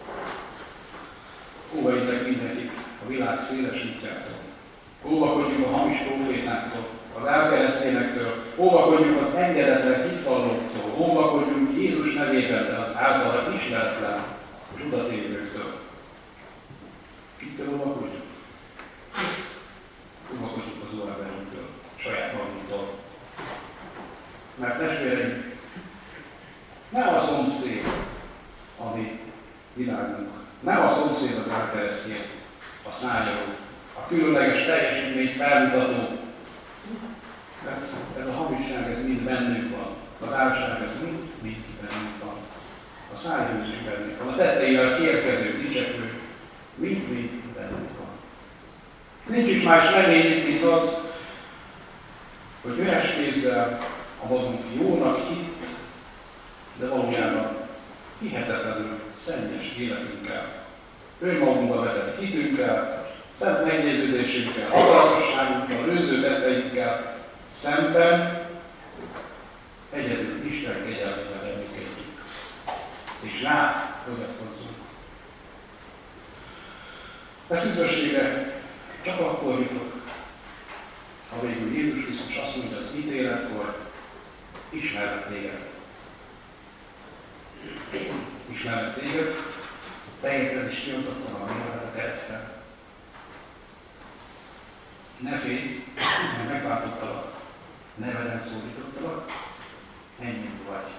Óvaintek mindenkit a világ széles útjától. Óvakodjunk a hamis prófétáktól, az elkeresztényektől, óvakodjunk az engedetlen hitvallóktól, óvakodjunk Jézus nevében, de az általa ismeretlen csudatévőktől. Kittől óvakodjunk? Óvakodjunk az óraverünktől, saját magunktól. Mert testvéreim, nem a szomszéd, ami világunk, nem a szomszéd az elkeresztény, a szájáró, a különleges teljesítményt felmutató. Mert ez a hamisság, ez mind bennünk van. Az álság, ez mind, mind bennünk van. A szájáró is bennünk van. A tetteivel kérkedő, dicsekvő, mind-mind bennünk van. Nincs is más reményünk, mint az, hogy üres kézzel a magunk jónak hitt, de valójában hihetetlenül szennyes életünkkel, önmagunkba vetett hitünkkel, szent meggyőződésünkkel, akaratosságunkkal, önző tetteinkkel szemben egyedül Isten kegyelmével emlékezzünk, és rá hagyatkozzunk. Mert üdvösségre csak akkor jutok, ha végül Jézus Krisztus azt mondja az ítéletkor, ismerlek téged. Ismerlek téged, te érted is kiadottam a mérvet a kereszten. Ne félj, mert megváltottalak, neveden szólítottalak, ennyi vagy.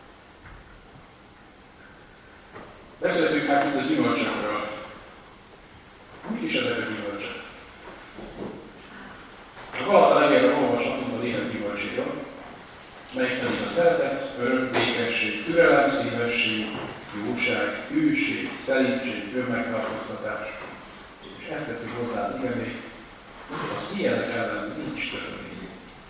Beszéltünk hát itt a gyümölcsökről. Mi is ezek a gyümölcsök? A Galata levélben olvashatunk a lélek gyümölcséről, melyik pedig a szeretet, örök, békesség, türelem, szívesség, jóság, hűség, szelídség, önmegtartóztatás. És ezt teszik hozzá az igemény, hogy az ilyenek ellen nincs törvény.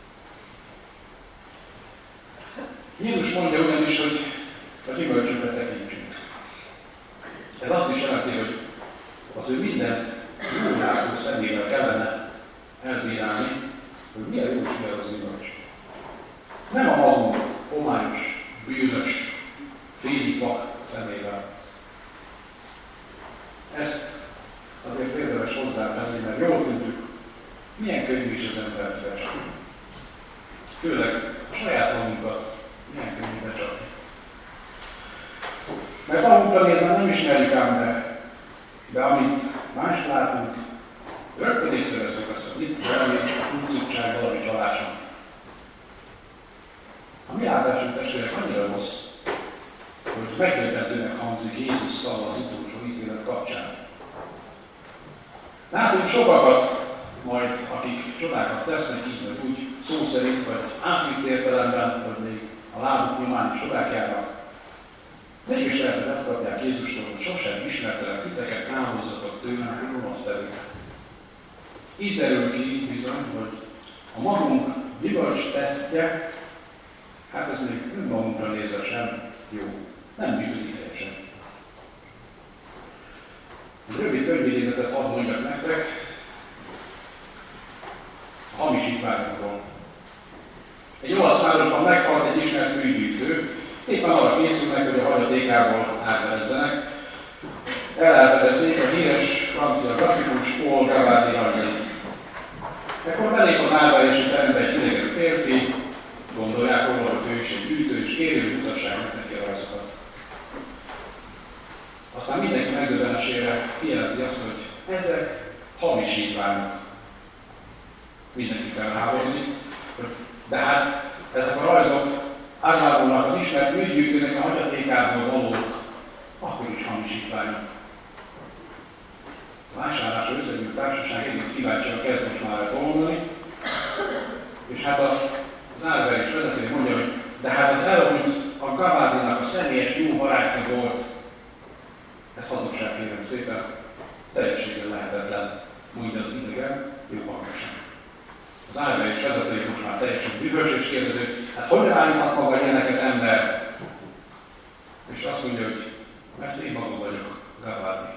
Jézus mondja ugyanis, hogy a gyümölcsökre tekintsünk. Ez azt is jelenti, hogy az ő mindent jól látó szemével kellene elbírálni, hogy milyen jó is milyen az gyümölcs. Nem a magunk homályos, bűnös, félig vak szemével. Ezt azért érdemes hozzátenni, mert jól tudjuk, milyen könnyű is az embert versni. Főleg a saját magunkat milyen könnyű becsapni. Mert magunkra nézve nem ismerjük ám be, de amit más látunk, rögtön észreveszünk azt, hogy itt valami húzutság, valami csalásom. A mi látásunk testvérek annyira rossz, hogy megdöbbentőnek hangzik Jézus szava az utolsó ítélet kapcsán. Látunk sokakat, majd akik csodákat tesznek így, vagy úgy szó szerint, vagy átvitt értelemben, vagy még a lábuk nyomán is csodák járnak. Mégis lehet, hogy ezt kapják Jézustól, hogy sosem ismertelek titeket, távozzatok tőlem, gonosz tevők. Így derül ki bizony, hogy a magunk gyümölcs tesztje, hát ez még önmagunkra nézve sem jó. Nem működik teljesen. Egy rövid könyvidézetet hadd mondjak nektek a hamisítványokról. Egy olasz városban meghalt egy ismert műgyűjtő, éppen arra készülnek, hogy a hagyatékából átverezzenek. Elelvedezzék a híres francia grafikus Paul Gavard rajzait. Ekkor belép az árverési terembe egy idegen férfi, gondolják róla, hogy ő is egy gyűjtő, és kérő, hogy mutassának neki a rajzokat. Aztán mindenki megdöbbenésére kijelenti azt, hogy ezek hamisítványok. Mindenki felháborodik, de hát ezek a rajzok árválónak az ismert műgyűjtőnek a hagyatékából valók, akkor is hamisítványok. A vásárlásra összegyűjtő társaság egész kíváncsian kezd most már elmondani, és hát az árverés vezető mondja, hogy de hát az elhunyt a Gavardinak a személyes jó barátja volt. Ez hazugság, kérem szépen, teljességgel lehetetlen, mondja az idegen, jobban sem. Az árverés vezetője most már teljesen büdös, és kérdezi, hát hogy állíthat maga ilyeneket ember? És azt mondja, hogy mert én maga vagyok, Gavardi.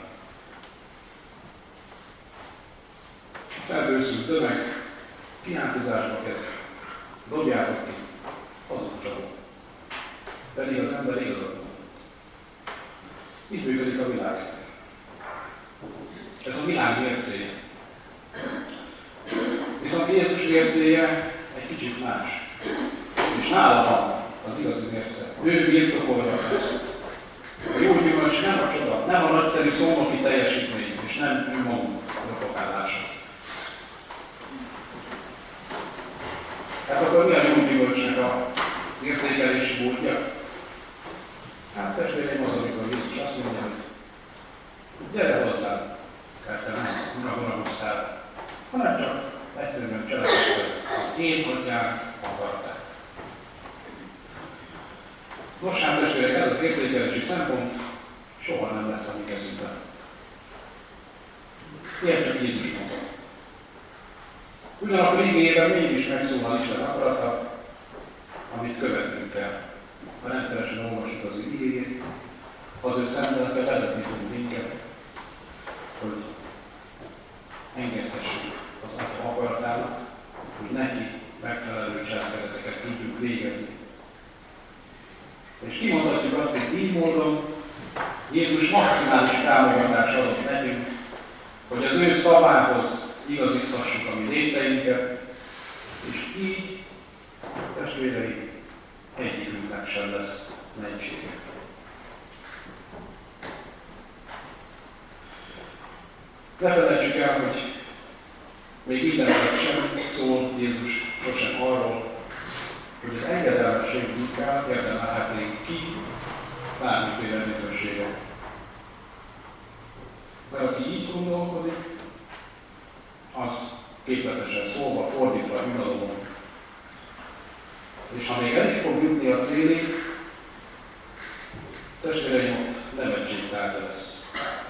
A felbőszült tömeg kiáltozásba kezd. Dobjátok ki, hazugcsaló. Pedig az ember igazat mond. Így működik a világ. Ez a világ mércéje. Viszont Jézus mércéje egy kicsit más. És nála van az igazi mérce. Ő birtokolja ezt. A jó gyümölcs nem a csoda, nem a nagyszerű szónoki teljesítmény, és nem önmagunk propagálása. Hát akkor mi a jó gyümölcsnek az értékelési módja? Hát testvéreim az, amikor Jézus azt mondja, hogy gyere hozzám, mert te nem unagolagoztál, hanem csak egyszerűen cselekedett az én atyám akarták. Nos, hát testvérek, ez az értékelési szempont soha nem lesz a mi kezünkben. Ilyen csak Jézus mondta. Ugyanakkor igényében mégis megszólal Isten akarata, amit követnünk kell. Ha rendszeresen olvassuk az igényét, az ő szemlélete vezetni fog minket, hogy engedhessük az Atya akaratának, hogy neki megfelelő cselekedeteket tudjuk végezni. És kimondhatjuk azt, hogy így módon Jézus maximális támogatást adott nekünk, hogy az ő szavához igazíthassuk a mi léteinket, és így, testvéreim, egyikünknek sem lesz mentsége. Ne felejtsük el, hogy még mindenről sem szól Jézus sosem arról, hogy az engedelmességünkkel érdemelhetnénk ki bármiféle minőséget. Mert aki így gondolkodik, az képletesen szólva fordítva önadóan. És ha még el is fog jutni a célig, testvéreim, ott nevetség tárgya lesz.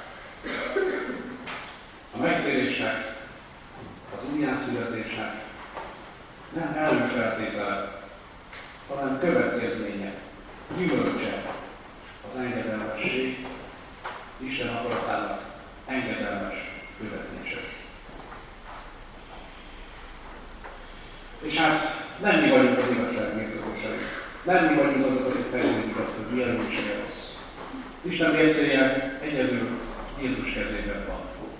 A megtérésnek, az újjászületésnek nem előfeltétele, hanem következménye, gyümölcse az engedelmesség, Isten akaratának engedelmes követése. És hát nem mi vagyunk az igazság mértékosai. Nem mi vagyunk azok, akik felmondjuk azt, hogy milyen jó és milyen rossz. Isten mércéje egyedül Jézus kezében van.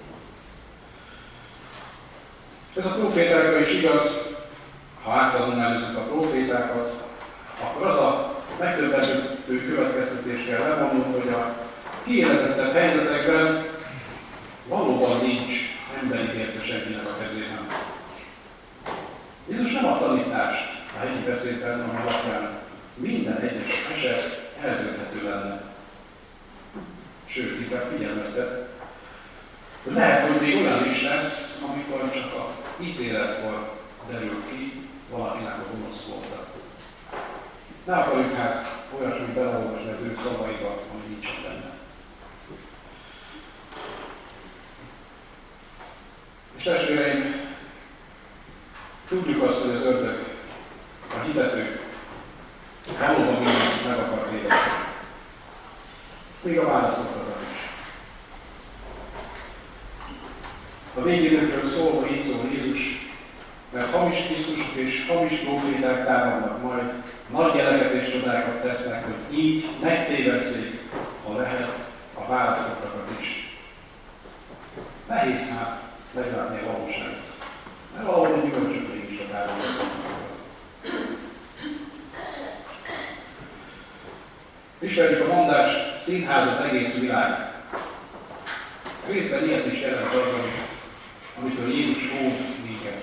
Ez a prófétákra is igaz, ha áttanulmányozzuk a prófétákat, akkor az a megdöbbentő következtetést kell levonnunk, hogy a kiélezettebb helyzetekben valóban nincs emberi érte senkinek a kezében. Jézus nem a tanítást a hegyi beszédben, ami alapján minden egyes eset eldönthető lenne. Sőt, inkább figyelmeztet, hogy lehet, hogy még olyan is lesz, amikor csak a ítéletkor derül ki valakinek a gonosz volta. Ne akarjuk hát olyasmit beleolvasni az ő szavaiba, ami nincs benne. És testvéreim, tudjuk azt, hogy az ördög, a hitető valóban mindent meg akar végezni. Még a választottakat is. A végidőkről szólva így szól Jézus, mert hamis Krisztusok és hamis próféták támadnak majd, nagy jeleket és csodákat tesznek, hogy így megtévesszék, ha lehet, a választottakat is. Nehéz hát meglátni a valóságot. Mert valahol egy gyümölcsök mégis a tárgyalatokat. Ismerjük a mondást, színház az egész világ. Részben ilyet is jelent az, amit, amitől Jézus óv minket.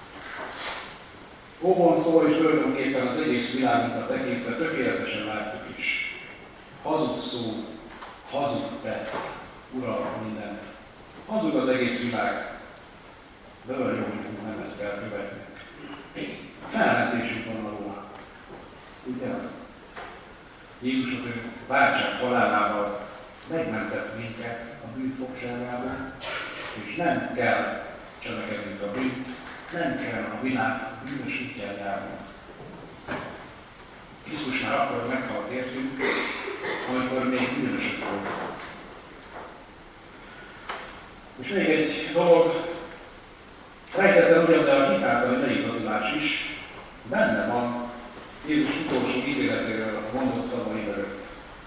Óvon szól, és tulajdonképpen az egész világunkat tekintve tökéletesen látjuk is. Hazug szó, hazug tett, uralma mindent. Hazug az egész világ. De olyan jó, hogy nem ezt kell követnünk. Felmentésünk van róla. Ugye? Jézus az ő váltság halálával megmentett minket a bűn fogságából, és nem kell cselekednünk a bűnt, nem kell a világ bűnös útján járnunk. Krisztus már akkor meghalt értünk, amikor még bűnösök voltunk. És még egy dolog, rejtetlen ugyan, de a hitáltali leigazolás is benne van Jézus utolsó ítéletéről mondott szavai mögött.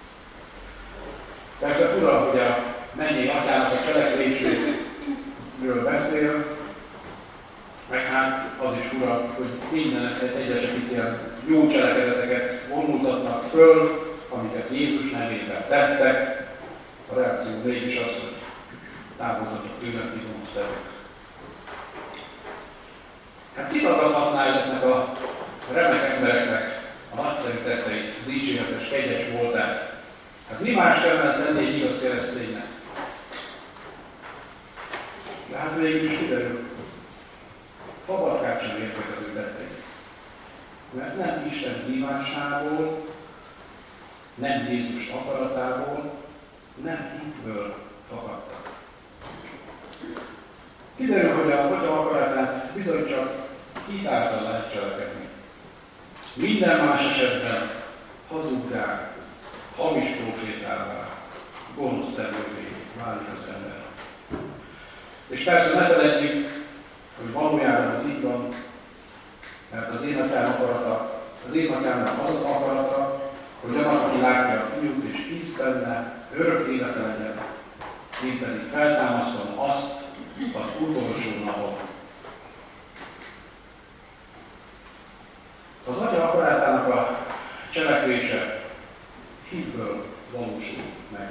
Persze fura, hogy a mennyei atyának a cselekvéséről beszél, meg hát az is fura, hogy minden egyesek itt ilyen jó cselekedeteket vonultatnak föl, amiket Jézus nevében tettek. A reakció mégis az, hogy távozzatok tőlem, ti gonosztevők. Hát kitagadhatná ezeknek a remek embereknek a nagyszerű tetteit, dicséretes, kegyes voltát. Hát mi más kellene tenni egy igaz kereszténynek? De hát végül is kiderül, szabadkát sem értek az ő tetteit. Mert nem Isten kívásából, nem Jézus akaratából, nem hitből fakadtak. Kiderül, hogy az Atya akaratát bizony csak hit által lehet cselekedni. Minden más esetben hazuggá, hamis prófétává gonosz tevővé válik az ember. És persze ne feledjük, hogy valójában ez így van, mert az én atyám akarata, az én atyámnak az az akarata, hogy annak, aki látja a fiút és hisz benne, örök élete legyen, én pedig feltámasztom azt az utolsó napon. Az atya akaratának a cselekvése hitből valósul meg.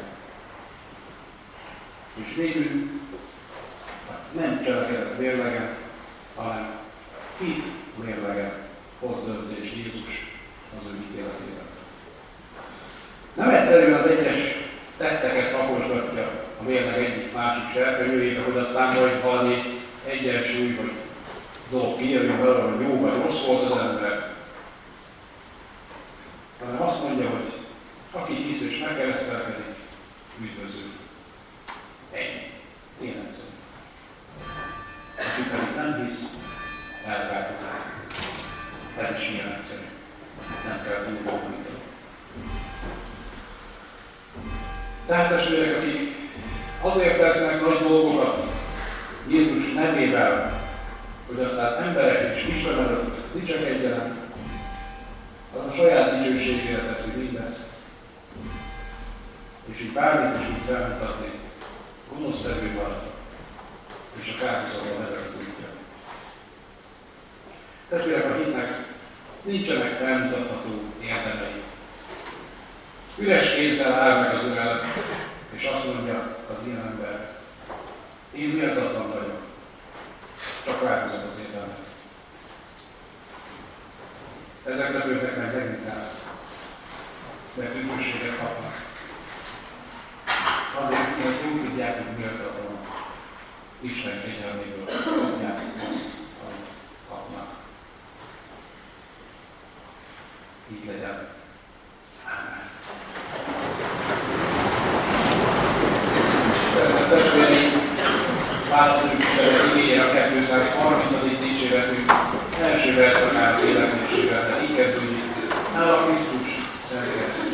És végül nem cselekedett mérlegen, hanem hit mérlegen hoz döntést Jézus az ő ítéletében. Nem egyszerűen az egyes tetteket raposgatja a mérleg egyik másik serpenyőjébe, hogy aztán majd valami egyensúly vagy dolog kijön belőle, hogy jó vagy rossz volt az ember, hanem azt mondja, hogy aki hisz és megkeresztelkedik, üdvözül. Ennyi. Én egyszerű. Aki pedig nem hisz, elkárhozzák. Ez is ilyen egyszerű. Nem kell túl bókítani. Tehát testvérek, akik azért tesznek nagy dolgokat Jézus nevével, hogy aztán emberek és Isten előtt dicsekedjenek, az a saját dicsőségére teszi mindezt. És így bármit is úgy felmutatni, gonosz tevő van, és a kárhozatban ezek az útja. Testvérek, a hitnek nincsenek felmutatható érdemei. Üres kézzel áll meg az Úr előtt, és azt mondja az ilyen ember, én méltatlan vagyok, csak változatot érdemek. Ezek lepődnek meg leginkább, mert üdvösséget kapnak. Azért, mert jól tudják, hogy méltatlan Isten kegyelméből kapják azt, amit kapnak. Így legyen. Ámen. Szeretett testvéreim, válaszoljuk Isten igényére a kétszázharmincadik dicséretünk első verszakának életmésével, de így kezdődik, nála Krisztus szent kereszt.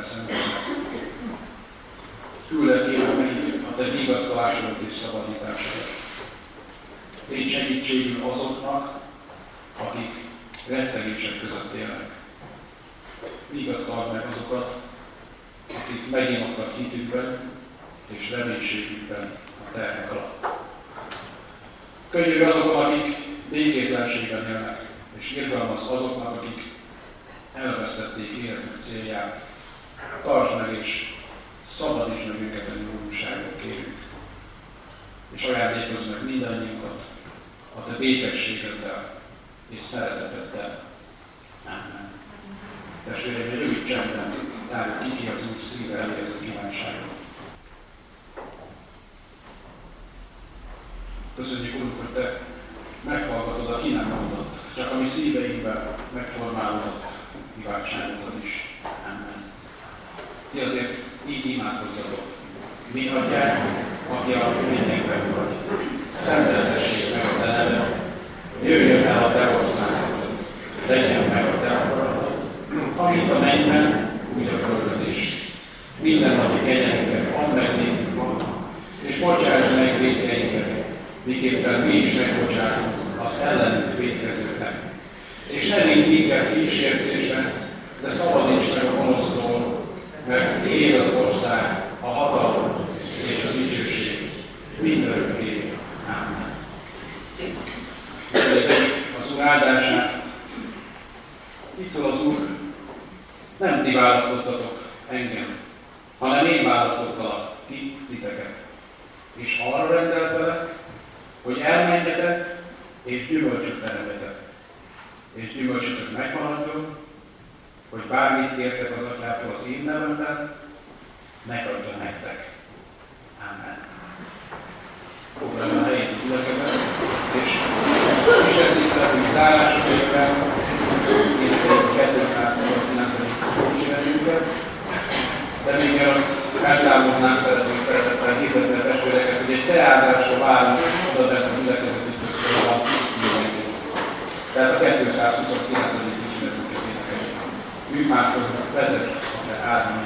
elszenvednek. Küldök én meg a te vigasztalásodat és szabadításodat. Légy segítségül azoknak, akik rettegések között élnek. Vigasztald meg azokat, akik meginottak hitükben és reménységükben a terhek alatt. Könyörülj azokon, akik békétlenségben élnek, és irgalmazz azoknak, akik elvesztették életük célját. Tartsd meg és szabadítsd meg őket a nyugodtságot, kérünk. És ajándékozz meg mindannyiunkat a te békességeddel és szereteteddel. Amen. Testvéreim, egy rövid csendben tárjuk ki ki az Úr szíve elé ez a kívánságot. Köszönjük, Úr, hogy te meghallgatod a ki nem mondott, csak a mi szíveinkben megformálódott kívánságokat is. Amen. Ti azért így imádkozzatok. Mi Atyánk, aki a mindenben vagy, szenteltessék meg a te neved, jöjjön el a te országod, legyen meg a te akaratod, amint a mennyben, úgy a földön is. Minden napi kenyerünket add meg nékünk ma, és bocsásd meg vétkeinket, miképpen mi is megbocsátunk az ellenünk vétkezőknek. És ne vigy minket kísértésbe, de szabadíts meg a gonosztól, mert tiéd az ország, a hatalom és az dicsőség mindörökké. Amen. Kérjük az Úr áldását. Itt szól az Úr, nem ti választottatok engem, hanem én választottalak ti titeket. És arra rendeltelek, hogy elmenjetek és gyümölcsöt teremjetek. És gyümölcsötök megmaradjon, hogy bármit kértek az Atyától az én nevemben, megadja nektek. Amen. Foglaljon a helyét a gyülekezet, és Isten tiszteletünk zárásokében énekeljük a kétszázhuszonkilencedik dicséretünket, de még mielőtt eltávoznánk, szeretnénk szeretettel hirdetni a testvéreket, hogy egy teázásra várunk oda bent a gyülekezeti központban mindenkit. Tehát a kétszázhuszonkilencedik dicséretünket énekeljük. Ők mászkodnak, vezess a te ázon